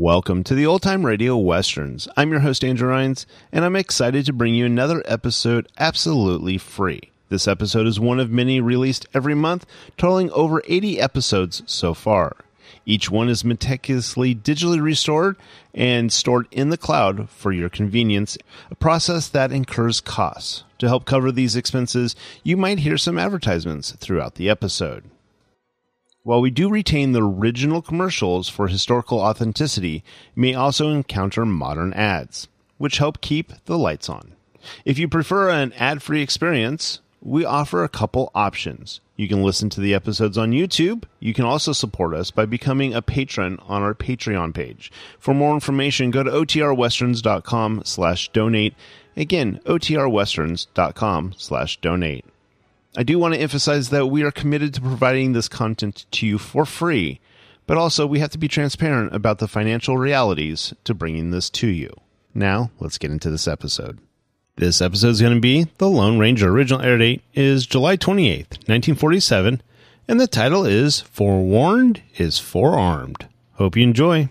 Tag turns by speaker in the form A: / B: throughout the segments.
A: Welcome to the Old Time Radio Westerns. I'm your host, Andrew Rhynes, and I'm excited to bring you another episode absolutely free. This episode is one of many released every month, totaling over 80 episodes so far. Each one is meticulously digitally restored and stored in the cloud for your convenience, a process that incurs costs. To help cover these expenses, you might hear some advertisements throughout the episode. While we do retain the original commercials for historical authenticity, you may also encounter modern ads, which help keep the lights on. If you prefer an ad-free experience, we offer a couple options. You can listen to the episodes on YouTube. You can also support us by becoming a patron on our Patreon page. For more information, go to otrwesterns.com/donate. Again, otrwesterns.com/donate. I do want to emphasize that we are committed to providing this content to you for free, but also we have to be transparent about the financial realities to bringing this to you. Now, let's get into this episode. This episode is going to be The Lone Ranger. Original air date is July 28th, 1947, and the title is Forewarned is Forearmed. Hope you enjoy.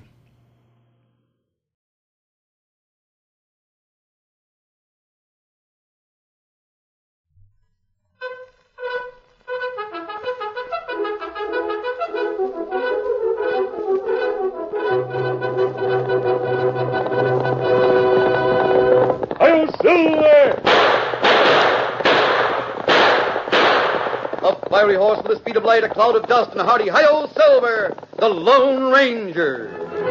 B: Silver! A fiery horse with the speed of light, a cloud of dust, and a hearty hi-yo, Silver, the Lone Ranger.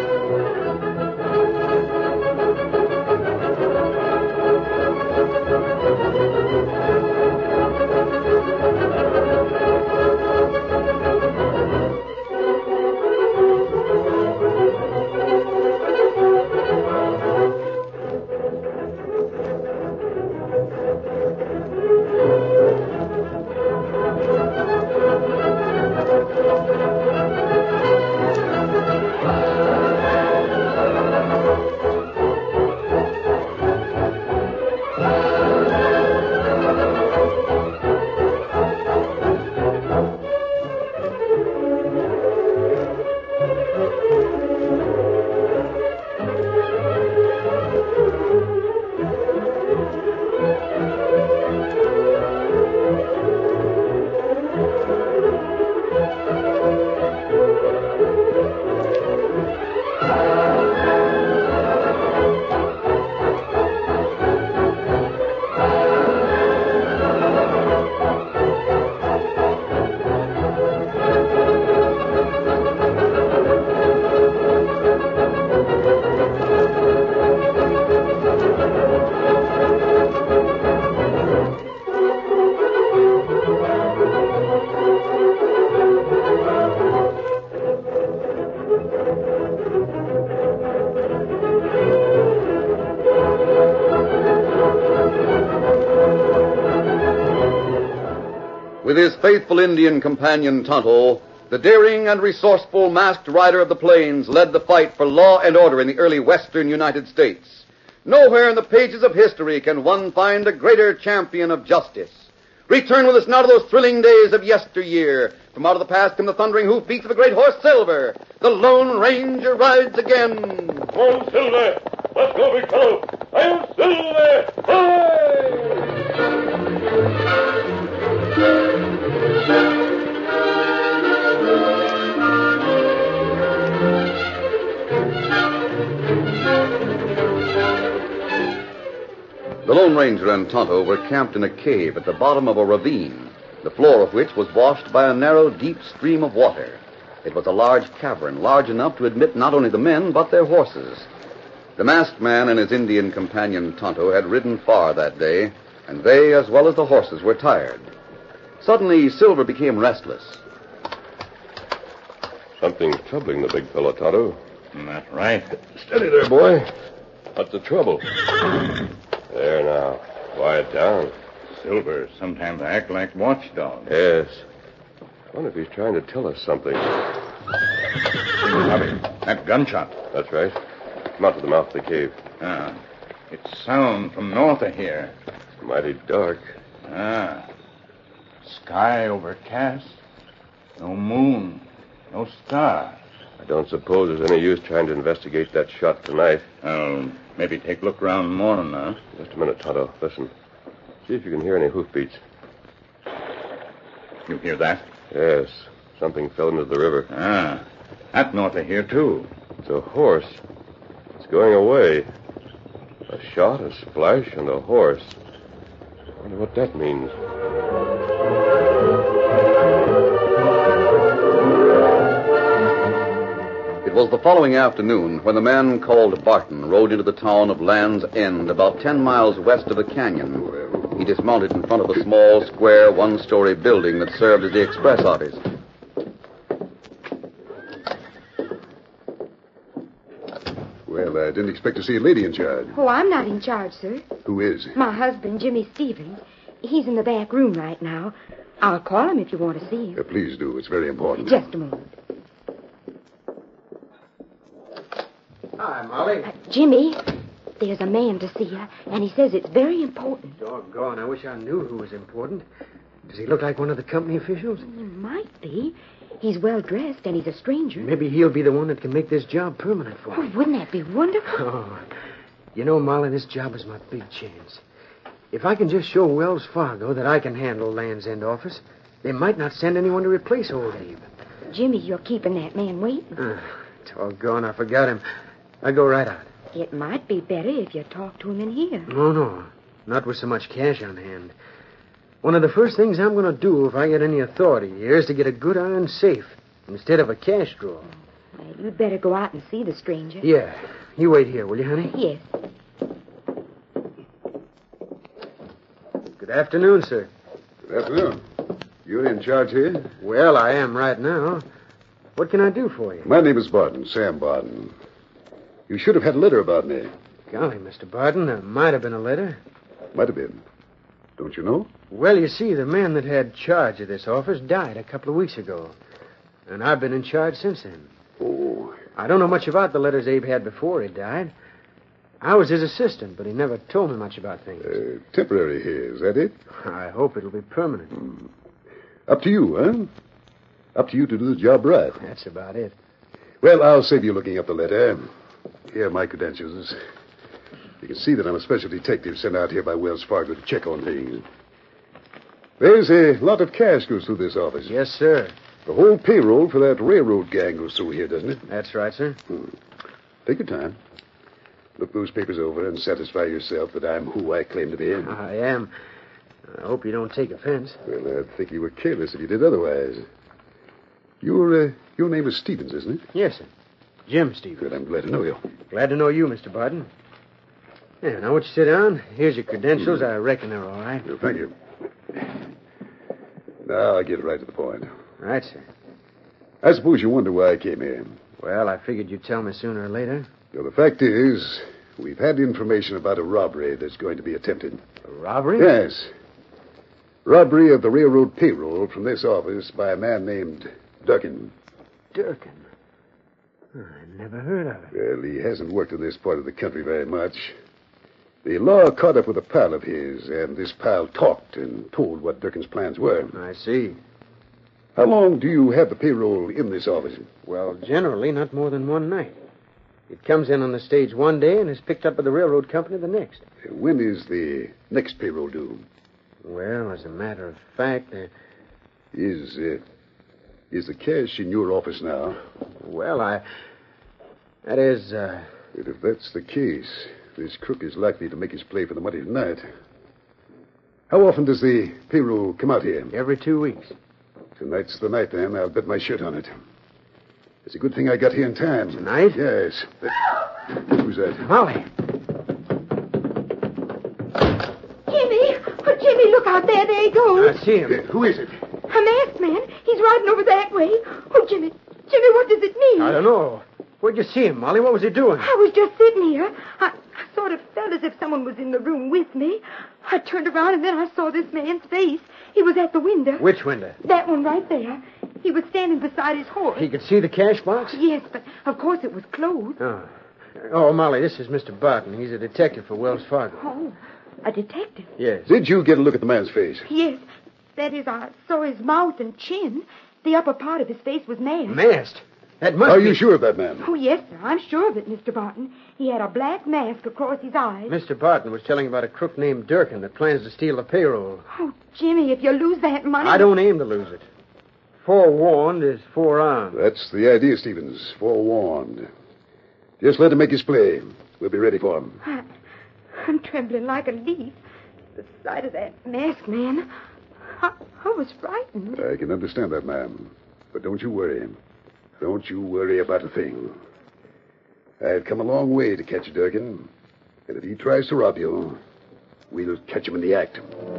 B: With his faithful Indian companion, Tonto, the daring and resourceful masked rider of the plains led the fight for law and order in the early western United States. Nowhere in the pages of history can one find a greater champion of justice. Return with us now to those thrilling days of yesteryear. From out of the past come the thundering hoofbeats of a great horse, Silver. The Lone Ranger rides again.
C: Come on, Silver. Let's go, big fellow. I'm Silver. Hooray!
B: The Lone Ranger and Tonto were camped in a cave at the bottom of a ravine, the floor of which was washed by a narrow, deep stream of water. It was a large cavern, large enough to admit not only the men, but their horses. The masked man and his Indian companion, Tonto, had ridden far that day, and they, as well as the horses, were tired. Suddenly, Silver became restless.
C: Something's troubling the big fellow, Tonto.
D: That's right.
C: Steady there, boy. What's the trouble? There now. Quiet down.
D: Silver sometimes act like watchdog.
C: Yes. I wonder if he's trying to tell us something.
D: Bobby, that gunshot.
C: That's right. Come out to the mouth of the cave.
D: It's sound from north of here.
C: Mighty dark.
D: Sky overcast. No moon. No stars.
C: I don't suppose there's any use trying to investigate that shot tonight.
D: Oh, maybe take a look around in the morning, huh?
C: Just a minute, Tonto. Listen. See if you can hear any hoofbeats.
D: You hear that?
C: Yes. Something fell into the river.
D: Ah, that's north of here, too.
C: It's a horse. It's going away. A shot, a splash, and a horse. I wonder what that means.
B: It was the following afternoon when the man called Barton rode into the town of Land's End, about 10 miles west of the canyon. He dismounted in front of a small, square, one-story building that served as the express office.
E: Well, I didn't expect to see a lady in charge.
F: Oh, I'm not in charge, sir.
E: Who is?
F: My husband, Jimmy Stevens. He's in the back room right now. I'll call him if you want to see him.
E: Please do. It's very important.
F: Just a moment.
G: Hi, Molly.
F: Jimmy, there's a man to see you, and he says it's very important.
G: Doggone, I wish I knew who was important. Does he look like one of the company officials?
F: He might be. He's well dressed, and he's a stranger.
G: Maybe he'll be the one that can make this job permanent for
F: Oh,
G: me.
F: wouldn't that be wonderful?
G: Oh, you know, Molly, this job is my big chance. If I can just show Wells Fargo that I can handle Land's End office, they might not send anyone to replace old Abe.
F: Jimmy, you're keeping that man waiting.
G: Doggone, I forgot him. I go right out.
F: It might be better if you talk to him in here.
G: No. Not with so much cash on hand. One of the first things I'm going to do if I get any authority here is to get a good iron safe instead of a cash drawer.
F: Well, you'd better go out and see the stranger.
G: Yeah. You wait here, will you, honey?
F: Yes.
G: Good afternoon, sir.
E: Good afternoon. You're in charge here?
G: Well, I am right now. What can I do for you?
E: My name is Barton, Sam Barton. You should have had a letter about me.
G: Golly, Mr. Barton, there might have been a letter.
E: Might have been. Don't you know?
G: Well, you see, the man that had charge of this office died a couple of weeks ago. And I've been in charge since then.
E: Oh.
G: I don't know much about the letters Abe had before he died. I was his assistant, but he never told me much about things.
E: Temporary here, is that it?
G: I hope it'll be permanent.
E: Up to you, huh? Up to you to do the job right.
G: That's about it.
E: Well, I'll save you looking up the letter. Here are my credentials. You can see that I'm a special detective sent out here by Wells Fargo to check on things. There's a lot of cash goes through this office.
G: Yes, sir.
E: The whole payroll for that railroad gang goes through here, doesn't it?
G: That's right, sir.
E: Take your time. Look those papers over and satisfy yourself that I'm who I claim to be.
G: I am. I hope you don't take offense.
E: Well, I'd think you were careless if you did otherwise. Your name is Stevens, isn't it?
G: Yes, sir. Jim Stevens.
E: Good, I'm glad to know you.
G: Glad to know you, Mr. Barton. Yeah, now, won't you sit down? Here's your credentials. I reckon they're all right.
E: Well, thank you. Now, I'll get right to the point.
G: Right, sir.
E: I suppose you wonder why I came here.
G: Well, I figured you'd tell me sooner or later.
E: Well, the fact is, we've had information about a robbery that's going to be attempted.
G: A robbery?
E: Yes. Robbery of the railroad payroll from this office by a man named Durkin.
G: Durkin? I never heard of it.
E: Well, he hasn't worked in this part of the country very much. The law caught up with a pal of his, and this pal talked and told what Durkin's plans were.
G: I see.
E: How long do you have the payroll in this office?
G: Well, generally, not more than one night. It comes in on the stage one day and is picked up by the railroad company the next.
E: When is the next payroll due?
G: Well, as a matter of fact,
E: Is the cash in your office now?
G: well, that is,
E: But if that's the case, this crook is likely to make his play for the money tonight. How often does the payroll come out here?
G: every 2 weeks.
E: Tonight's the night, then. I'll bet my shirt on it. It's a good thing I got here in time.
G: Tonight?
E: Yes. Who's that?
G: Molly.
F: Jimmy! Oh, Jimmy, look out there. There he goes.
G: I see him.
E: Who is it?
F: A masked man. He's riding over that way. Oh, Jimmy. Jimmy, what does it mean?
G: I don't know. Where'd you see him, Molly? What was he doing?
F: I was just sitting here. I sort of felt as if someone was in the room with me. I turned around, and then I saw this man's face. He was at the window.
G: Which window?
F: That one right there. He was standing beside his horse.
G: He could see the cash box?
F: Yes, but of course it was closed.
G: Oh, Molly, this is Mr. Barton. He's a detective for Wells Fargo.
F: Oh, a detective.
G: Yes.
E: Did you get a look at the man's face?
F: Yes. That is, I saw his mouth and chin. The upper part of his face was masked.
G: Masked? That must
E: Are
G: be...
E: you sure of that, ma'am?
F: Oh, yes, sir. I'm sure of it, Mr. Barton. He had a black mask across his eyes.
G: Mr. Barton was telling about a crook named Durkin that plans to steal the payroll.
F: Oh, Jimmy, if you lose that money...
G: I don't aim to lose it. Forewarned is forearmed.
E: That's the idea, Stevens. Forewarned. Just let him make his play. We'll be ready for him.
F: I'm trembling like a leaf. The sight of that masked man. I was frightened.
E: I can understand that, ma'am. But don't you worry. Don't you worry about a thing. I've come a long way to catch Durkin. And if he tries to rob you, we'll catch him in the act.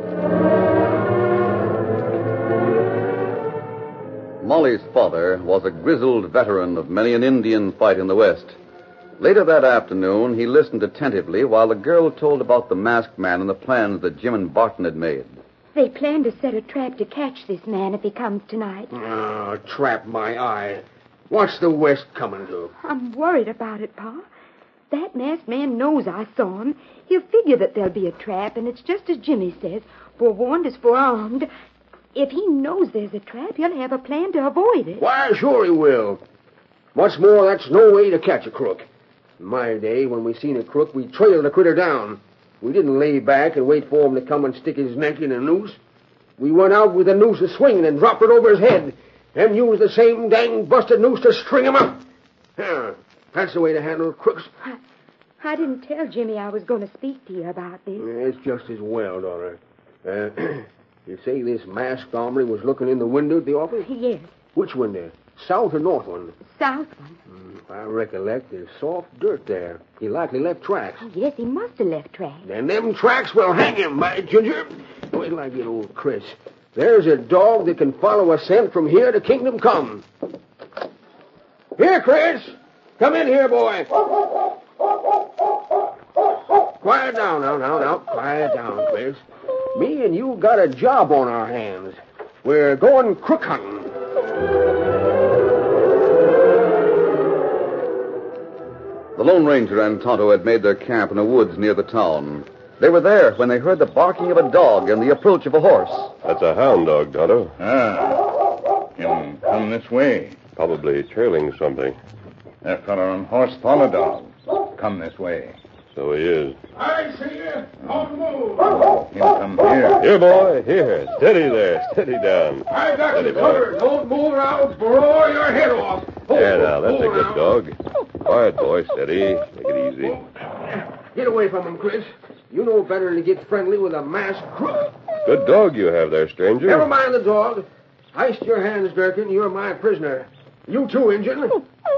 B: Molly's father was a grizzled veteran of many an Indian fight in the West. Later that afternoon, he listened attentively while the girl told about the masked man and the plans that Jim and Barton had made.
F: They plan to set a trap to catch this man if he comes tonight.
G: Oh, trap my eye. What's the West coming to?
F: I'm worried about it, Pa. That masked man knows I saw him. He'll figure that there'll be a trap, and it's just as Jimmy says, forewarned is forearmed. If he knows there's a trap, he'll have a plan to avoid it.
G: Why, sure he will. What's more, that's no way to catch a crook. In my day, when we seen a crook, we trailed the critter down. We didn't lay back and wait for him to come and stick his neck in a noose. We went out with the noose a-swinging and dropped it over his head, and used the same dang busted noose to string him up. Yeah, that's the way to handle crooks.
F: I didn't tell Jimmy I was going to speak to you about this.
G: It's just as well, daughter. You say this masked hombre was looking in the window at the office?
F: Yes,
G: Which window? South or north one?
F: south one.
G: If I recollect, there's soft dirt there. He likely left tracks.
F: Oh, yes, he must have left tracks.
G: Then them tracks will hang him, by Ginger. Wait till I get old Chris. There's a dog that can follow a scent from here to Kingdom Come. Here, Chris. Come in here, boy. Quiet down now. Quiet down, Chris. Me and you got a job on our hands. We're going crook hunting.
B: The Lone Ranger and Tonto had made their camp in the woods near the town. They were there when they heard the barking of a dog and the approach of a horse.
C: That's a hound dog, Tonto.
D: Him come this way.
C: Probably trailing something.
D: That fella on horse follow dog. Come this way.
C: So he is.
G: I see you. On the move.
D: Him come here.
C: Here, boy. Here. Steady there. Steady down.
G: I got
C: Steady,
G: you covered. Don't move or I'll blow your head off.
C: There now. That's a good dog. Quiet, boy. Steady. Take it easy.
G: Get away from him, Chris. You know better than to get friendly with a masked crook.
C: Good dog you have there, stranger.
G: Never mind the dog. Heist your hands, Durkin. You're my prisoner. You too, Injun.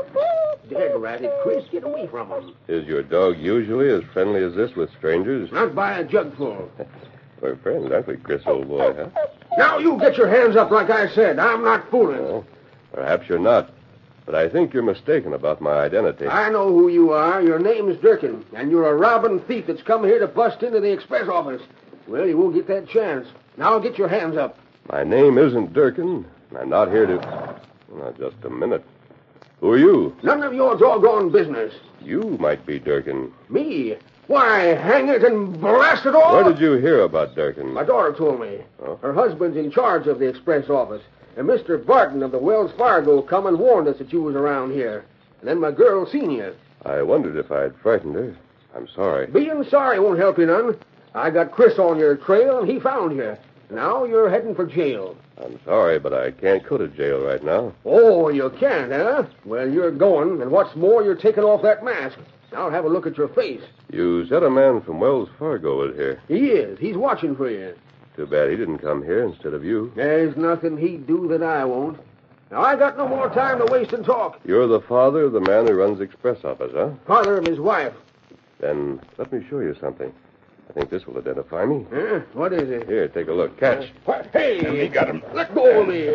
G: Dead ratted, Chris. Get away from him.
C: Is your dog usually as friendly as this with strangers?
G: Not by a jugful.
C: We're friends, aren't we, Chris, old boy, huh?
G: Now you get your hands up like I said. I'm not fooling.
C: Well, perhaps you're not. But I think you're mistaken about my identity.
G: I know who you are. Your name's Durkin, and you're a robbing thief that's come here to bust into the express office. Well, you won't get that chance. Now get your hands up.
C: My name isn't Durkin, and I'm not here to... Now, just a minute. Who are you?
G: None of your doggone business.
C: You might be Durkin.
G: Me? Why, hang it and blast it all.
C: Where did you hear about Durkin?
G: My daughter told me.
C: Oh.
G: Her husband's in charge of the express office. And Mr. Barton of the Wells Fargo come and warned us that you was around here. And then my girl seen you.
C: I wondered if I'd frightened her. I'm sorry.
G: Being sorry won't help you none. I got Chris on your trail, and he found you. Now you're heading for jail.
C: I'm sorry, but I can't go to jail right now.
G: Oh, you can't, huh? Well, you're going, and what's more, you're taking off that mask. Now have a look at your face.
C: You said a man from Wells Fargo was here.
G: He is. He's watching for you.
C: Too bad he didn't come here instead of you.
G: There's nothing he'd do that I won't. Now, I got no more time to waste and talk.
C: You're the father of the man who runs the express office, huh?
G: Father of his wife.
C: Then let me show you something. I think this will identify me.
G: Huh? What is it?
C: Here, take a look. Catch.
G: Hey!
D: He got him.
G: Let go of me.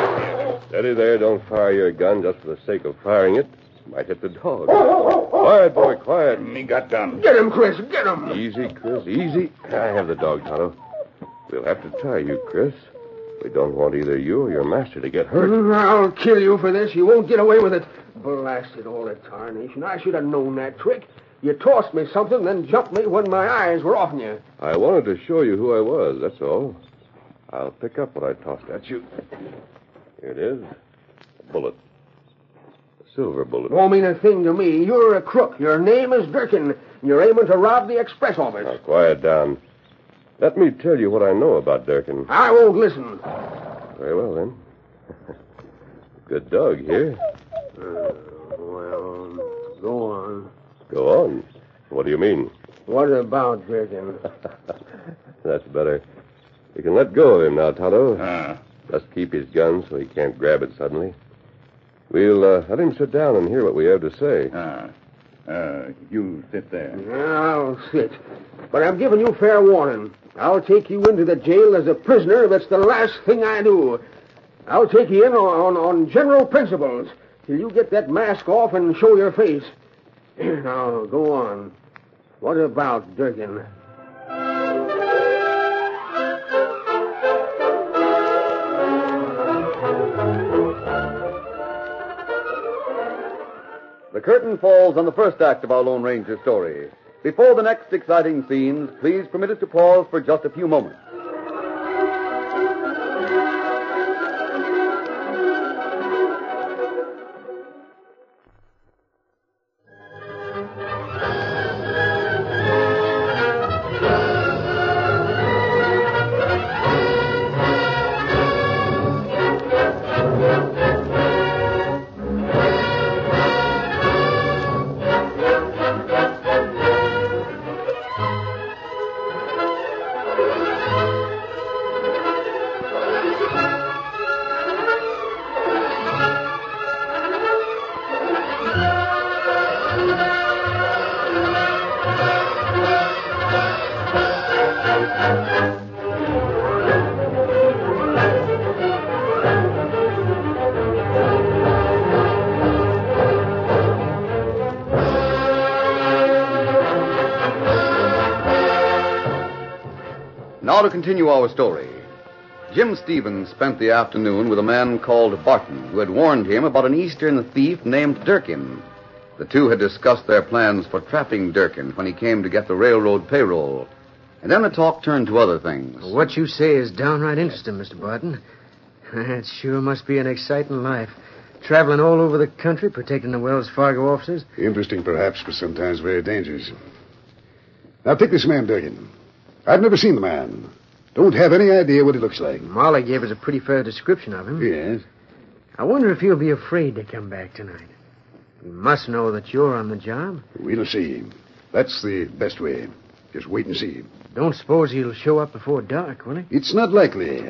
C: Steady there. Don't fire your gun just for the sake of firing it. Might hit the dog. Quiet, boy, quiet.
D: He got done.
G: Get him, Chris. Get him.
C: Easy, Chris, easy. I have the dog, Tonto. We'll have to tie you, Chris. We don't want either you or your master to get hurt.
G: I'll kill you for this. You won't get away with it. Blasted all the tarnation. I should have known that trick. You tossed me something, then jumped me when my eyes were off you.
C: I wanted to show you who I was, that's all. I'll pick up what I tossed at you. Here it is. A bullet. silver bullet.
G: Won't mean a thing to me. You're a crook. Your name is Durkin. You're aiming to rob the express office.
C: Now, quiet down. Let me tell you what I know about Durkin.
G: I won't listen.
C: Very well, then. Good dog here.
G: Well, go on.
C: Go on. What do you mean?
G: What about Durkin?
C: That's better. You can let go of him now, Tonto. Just keep his gun so he can't grab it suddenly. We'll let him sit down and hear what we have to say.
D: You sit there.
G: I'll sit. But I'm giving you fair warning. I'll take you into the jail as a prisoner if it's the last thing I do. I'll take you in on general principles till you get that mask off and show your face. Now, go on. What about Durkin?
B: The curtain falls on the first act of our Lone Ranger story. Before the next exciting scenes, please permit us to pause for just a few moments. Now to continue our story. Jim Stevens spent the afternoon with a man called Barton, who had warned him about an Eastern thief named Durkin. The two had discussed their plans for trapping Durkin when he came to get the railroad payroll. And then the talk turned to other things.
H: What you say is downright interesting, Mr. Barton. It sure must be an exciting life. Traveling all over the country, protecting the Wells Fargo officers.
E: Interesting, perhaps, but sometimes very dangerous. Now, take this man, Durkin. I've never seen the man. Don't have any idea what he looks like.
H: Molly gave us a pretty fair description of him.
E: Yes?
H: I wonder if he'll be afraid to come back tonight. He must know that you're on the job.
E: We'll see. That's the best way. Just wait and see.
H: Don't suppose he'll show up before dark, will he?
E: It's not likely.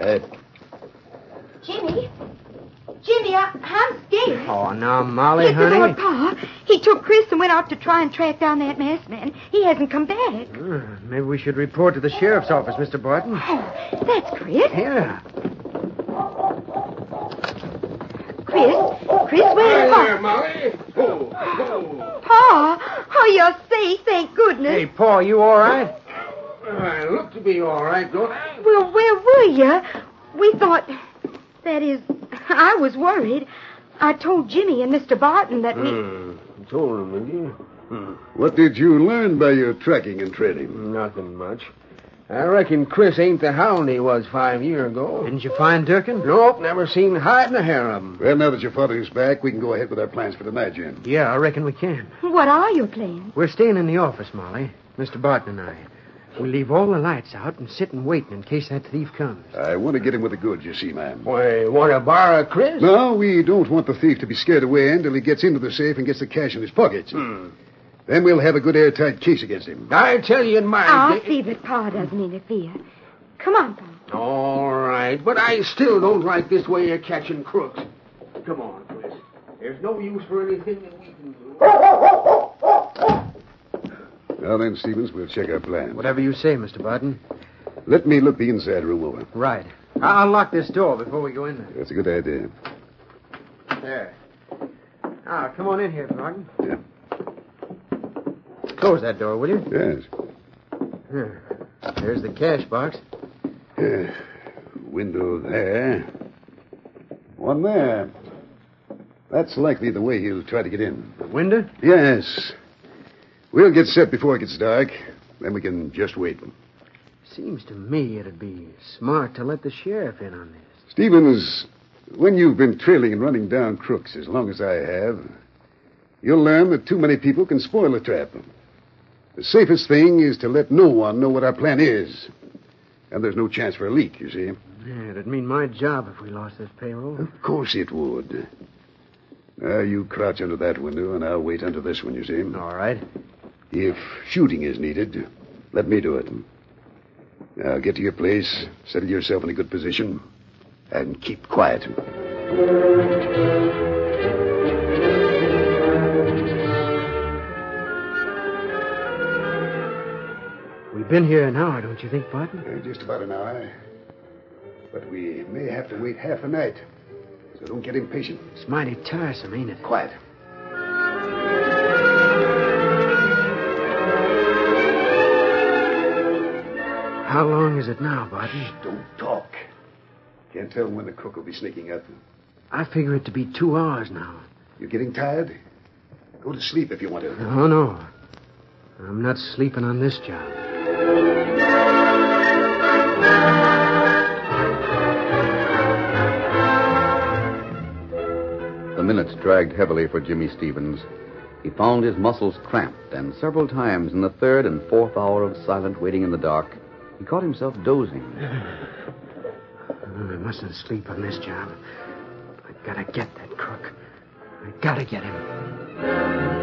F: Jimmy? Jimmy, I'm scared.
H: Oh, now, Molly,
F: Yes,
H: honey.
F: Lord, Pa. He took Chris and went out to try and track down that masked man. He hasn't come back.
H: Maybe we should report to the sheriff's office, Mr. Barton.
F: Oh, that's Chris.
H: Yeah.
F: Chris, where's Pa?
G: Molly.
F: Pa, oh, you're safe, thank goodness.
H: Hey, Paul, you all right?
G: I look to be all right, don't I?
F: Well, where were you? We thought... That is, I was worried. I told Jimmy and Mr. Barton that we...
G: You told him, did you?
E: What did you learn by your tracking and trailing?
G: Nothing much. I reckon Chris ain't the hound he was 5 years ago.
H: Didn't you find Durkin?
G: Nope, never seen hide in a hair of him.
E: Well, now that your father's back, we can go ahead with our plans for tonight, Jim.
H: Yeah, I reckon we can.
F: What are your plans?
H: We're staying in the office, Molly. Mr. Barton and I. We'll leave all the lights out and sit and wait in case that thief comes.
E: I want to get him with the goods, you see, ma'am.
G: Why, want to borrow Chris?
E: No, we don't want the thief to be scared away until he gets into the safe and gets the cash in his pockets. Then we'll have a good airtight case against him.
G: I tell you in my
F: I'll
G: day...
F: see that Pa doesn't interfere. Come on, Pa.
G: All right, but I still don't like this way of catching crooks. Come on, Chris. There's no use for anything that we can do.
E: Now then, Stevens, we'll check our plans.
H: Whatever you say, Mr. Barton.
E: Let me look the inside room over.
H: Right. I'll lock this door before we go in there.
E: That's a good idea.
H: There. Now, come on in here, Barton.
E: Yeah.
H: Close that door, will you?
E: Yes.
H: There's the cash box.
E: Window there. One there. That's likely the way he'll try to get in.
H: The window?
E: Yes. We'll get set before it gets dark. Then we can just wait.
H: Seems to me it'd be smart to let the sheriff in on this.
E: Stevens, when you've been trailing and running down crooks as long as I have, you'll learn that too many people can spoil a trap. The safest thing is to let no one know what our plan is. And there's no chance for a leak, you see.
H: Yeah, it'd mean my job if we lost this payroll.
E: Of course it would. Now, you crouch under that window, and I'll wait under this one, you see.
H: All right.
E: If shooting is needed, let me do it. Now, get to your place, settle yourself in a good position, and keep quiet.
H: We've been here an hour, don't you think, Barton?
E: Just about an hour. But we may have to wait half a night. So don't get impatient.
H: It's mighty tiresome, ain't it?
E: Quiet.
H: How long is it now, Barton?
E: Don't talk. Can't tell when the crook will be sneaking up.
H: I figure it to be 2 hours now.
E: You're getting tired? Go to sleep if you want to.
H: Oh, no. I'm not sleeping on this job.
B: The minutes dragged heavily for Jimmy Stevens. He found his muscles cramped, and several times in the third and fourth hour of silent waiting in the dark, he caught himself dozing.
H: I mustn't sleep on this job. I gotta get that crook. I gotta get him.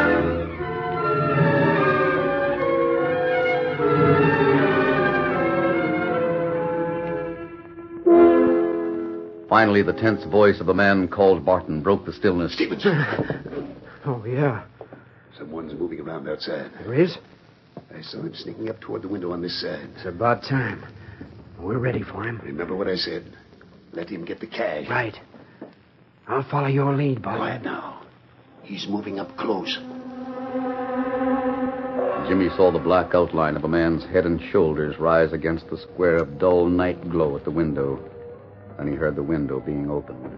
B: Finally, the tense voice of a man called Barton broke the stillness.
E: Stevens!
H: Oh, yeah.
E: Someone's moving around outside.
H: There is?
E: I saw him sneaking up toward the window on this side.
H: It's about time. We're ready for him.
E: Remember what I said. Let him get the cash.
H: Right. I'll follow your lead, Barton.
E: Quiet now. He's moving up close.
B: Jimmy saw the black outline of a man's head and shoulders rise against the square of dull night glow at the window. Then he heard the window being opened.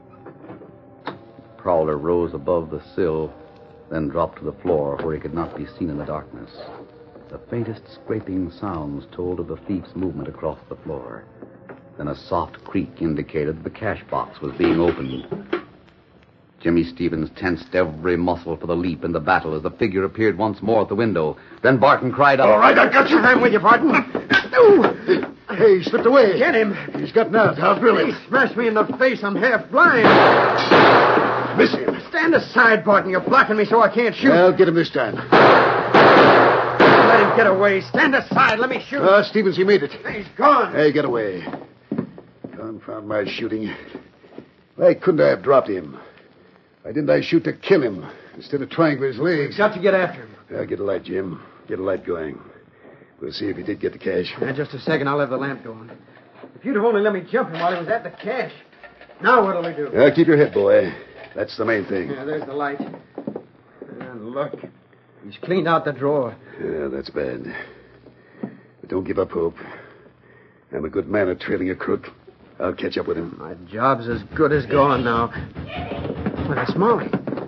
B: Prowler rose above the sill, then dropped to the floor where he could not be seen in the darkness. The faintest scraping sounds told of the thief's movement across the floor. Then a soft creak indicated that the cash box was being opened. Jimmy Stevens tensed every muscle for the leap in the battle as the figure appeared once more at the window. Then Barton cried out,
E: All right, I got you.
H: I'm with you, Barton.
E: Hey, he slipped away.
H: Get him.
E: He's gotten out. I'll drill him.
H: He smashed me in the face. I'm half blind.
E: Miss him.
H: Stand aside, Barton. You're blocking me so I can't shoot.
E: I'll get him this time.
H: Let him get away. Stand aside. Let me shoot.
E: Stevens, he made it.
H: He's gone.
E: Hey, get away. Confound my shooting. Why couldn't I have dropped him? Why didn't I shoot to kill him instead of trying for his legs?
H: Got to get after him.
E: Get a light, Jim. Get a light going. We'll see if he did get the cash.
H: Just a second. I'll have the lamp going. If you'd have only let me jump him while he was at the cash. Now what'll we do?
E: Keep your head, boy. That's the main thing.
H: Yeah, there's the light. And look. He's cleaned out the drawer.
E: Yeah, that's bad. But don't give up hope. I'm a good man at trailing a crook. I'll catch up with him.
H: My job's as good as gone now. Well, that's Molly.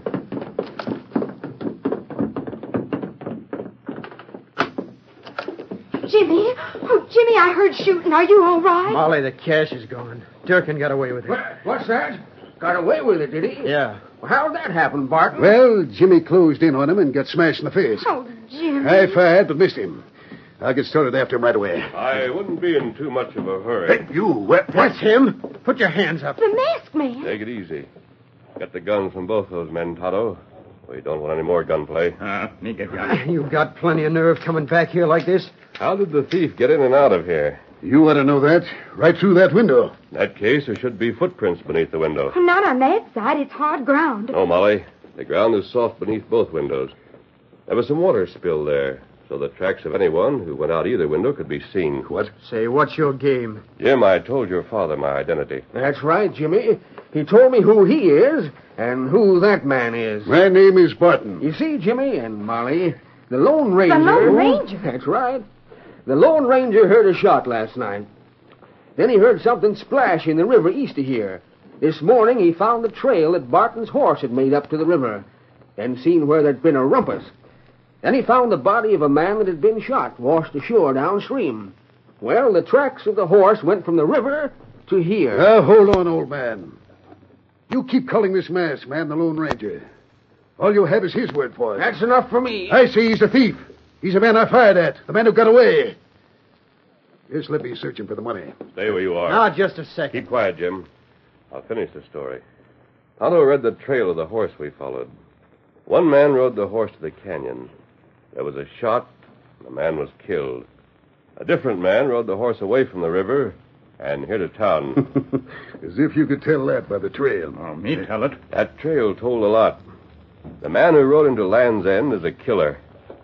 F: Jimmy! Oh, Jimmy, I heard shooting. Are you all right?
H: Molly, the cash is gone. Durkin got away with it.
G: What's that? Got away with it, did he?
H: Yeah.
G: Well, how'd that happen, Barton?
E: Well, Jimmy closed in on him and got smashed in the face.
F: Oh, Jimmy.
E: I fired, but missed him. I'll get started after him right away.
C: I wouldn't be in too much of a hurry.
E: Hey, you! What?
H: That's him. Put your hands up.
F: The masked man.
C: Take it easy. Get the guns from both those men, Tonto. We don't want any more gunplay.
H: You got plenty of nerve coming back here like this.
C: How did the thief get in and out of here?
E: You ought to know that. Right through that window.
C: In that case, there should be footprints beneath the window.
F: Not on that side. It's hard ground.
C: No, Molly. The ground is soft beneath both windows. There was some water spilled there, so the tracks of anyone who went out either window could be seen.
E: What?
H: Say, what's your game?
C: Jim, I told your father my identity.
G: That's right, Jimmy. He told me who he is and who that man is.
E: My name is Barton.
G: You see, Jimmy and Molly, the Lone Ranger...
F: The Lone Ranger?
G: That's right. The Lone Ranger heard a shot last night. Then he heard something splash in the river east of here. This morning he found the trail that Barton's horse had made up to the river, then seen where there'd been a rumpus. Then he found the body of a man that had been shot, washed ashore downstream. Well, the tracks of the horse went from the river to here.
E: Now, hold on, old man. You keep calling this masked man the Lone Ranger. All you have is his word for it.
G: That's enough for me.
E: I see he's the thief. He's the man I fired at. The man who got away. Here's Slippy searching for the money.
C: Stay where you are.
H: Now, just a second.
C: Keep quiet, Jim. I'll finish the story. Tonto read the trail of the horse we followed. One man rode the horse to the canyon. There was a shot, and the man was killed. A different man rode the horse away from the river and here to town.
E: As if you could tell that by the trail.
D: Oh, me tell it.
C: That trail told a lot. The man who rode into Land's End is a killer.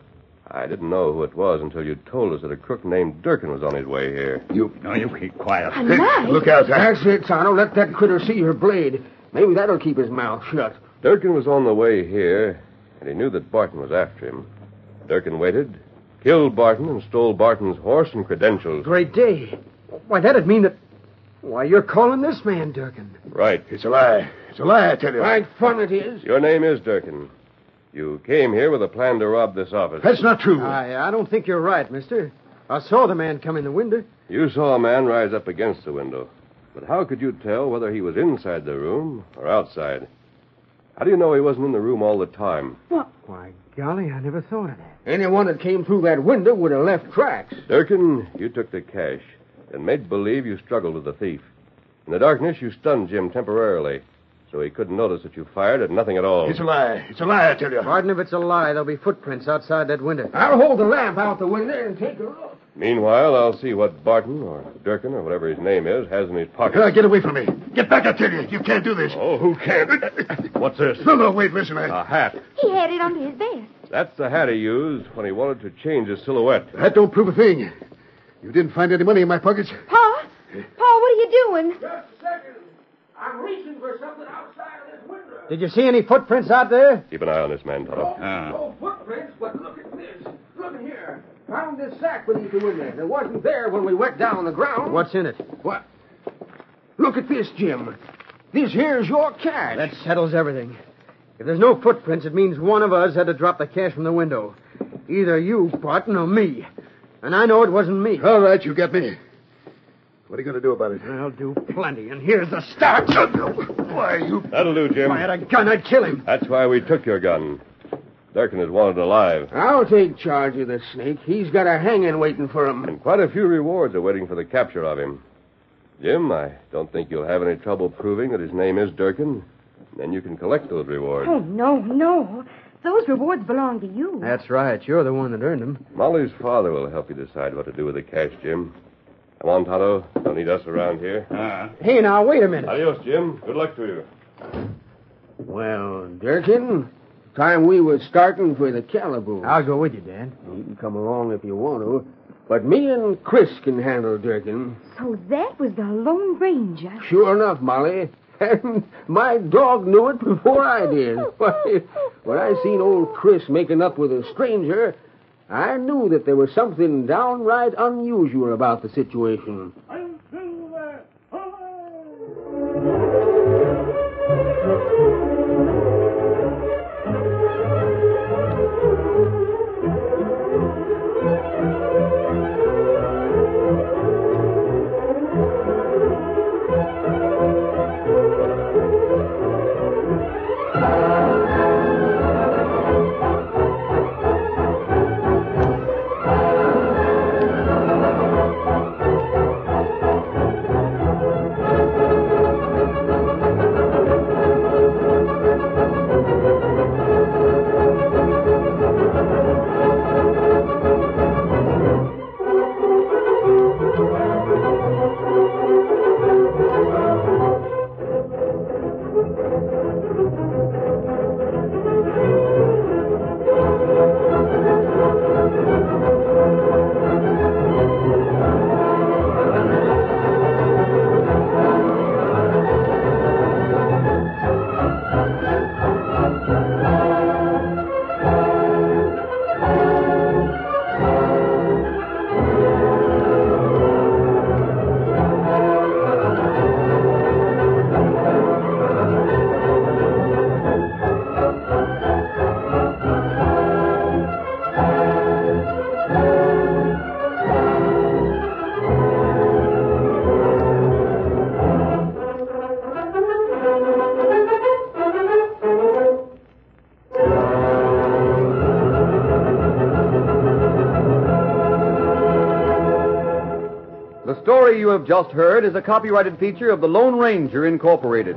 C: I didn't know who it was until you told us that a crook named Durkin was on his way here.
D: No, you keep quiet.
F: A knife?
E: Look out, Zach.
G: That's it, Tonto. Let that critter see her blade. Maybe that'll keep his mouth shut.
C: Durkin was on the way here, and he knew that Barton was after him. Durkin waited, killed Barton, and stole Barton's horse and credentials.
H: Great day. Why, that'd mean that... Why, you're calling this man Durkin.
C: Right.
E: It's a lie. It's a lie, I tell you.
G: Right fun it is.
C: Your name is Durkin. You came here with a plan to rob this office.
E: That's not true.
H: I don't think you're right, mister. I saw the man come in the window.
C: You saw a man rise up against the window. But how could you tell whether he was inside the room or outside? How do you know he wasn't in the room all the time?
H: Why, golly, I never thought of that.
G: Anyone that came through that window would have left tracks.
C: Durkin, you took the cash and made believe you struggled with the thief. In the darkness, you stunned Jim temporarily, so he couldn't notice that you fired at nothing at all.
E: It's a lie. It's a lie, I tell you.
H: Pardon if it's a lie. There'll be footprints outside that window.
G: I'll hold the lamp out the window and take a look.
C: Meanwhile, I'll see what Barton, or Durkin, or whatever his name is, has in his pocket.
E: Get away from me. Get back, I tell you. You can't do this.
C: Oh, who can't? What's this?
E: No, wait, listen.
C: A hat.
F: He had it under his vest.
C: That's the hat he used when he wanted to change his silhouette.
E: That don't prove a thing. You didn't find any money in my pockets?
F: Pa? Pa, what are you doing?
G: Just a second. I'm reaching for something outside of this window.
H: Did you see any footprints out there?
C: Keep an eye on this man, Tonto.
G: No footprints, but look at this. Look here. Found this sack beneath the window. It wasn't there when we went down on the ground.
H: What's in it?
G: What? Look at this, Jim. This here's your cash.
H: That settles everything. If there's no footprints, it means one of us had to drop the cash from the window. Either you, Barton, or me. And I know it wasn't me.
E: All right, you get me. What are you going to do about it?
H: I'll do plenty, and here's the start.
E: Why, you...
C: That'll do, Jim.
H: If I had a gun, I'd kill him.
C: That's why we took your gun. Durkin is wanted alive.
G: I'll take charge of the snake. He's got a hanging waiting for him.
C: And quite a few rewards are waiting for the capture of him. Jim, I don't think you'll have any trouble proving that his name is Durkin. Then you can collect those rewards.
F: Oh, no. Those rewards belong to you.
H: That's right. You're the one that earned them.
C: Molly's father will help you decide what to do with the cash, Jim. Come on, Tonto. Don't need us around here.
H: Hey, now, wait a minute.
C: Adios, Jim. Good luck to you.
G: Well, Durkin, time we was starting for the calaboose.
H: I'll go with you, Dad.
G: You can come along if you want to. But me and Chris can handle Durkin.
F: So that was the Lone Ranger.
G: Sure enough, Molly. And my dog knew it before I did. Why, when I seen old Chris making up with a stranger, I knew that there was something downright unusual about the situation.
B: story you have just heard is a copyrighted feature of the Lone Ranger Incorporated.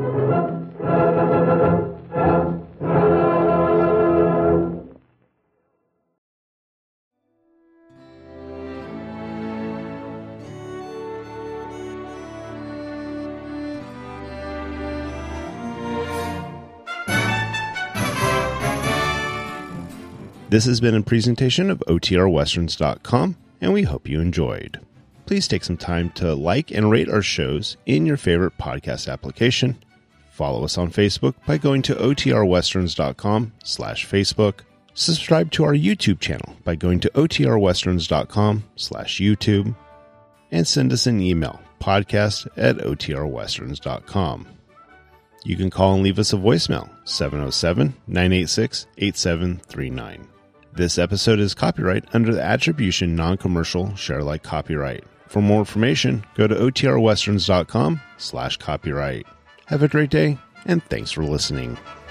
A: This has been a presentation of OTRWesterns.com, and we hope you enjoyed. Please take some time to like and rate our shows in your favorite podcast application. Follow us on Facebook by going to OTRWesterns.com/Facebook. Subscribe to our YouTube channel by going to OTRWesterns.com/YouTube. And send us an email, podcast@OTRWesterns.com. You can call and leave us a voicemail, 707-986-8739. This episode is copyright under the Attribution Non-Commercial Share Alike copyright. For more information, go to OTRWesterns.com/copyright. Have a great day, and thanks for listening.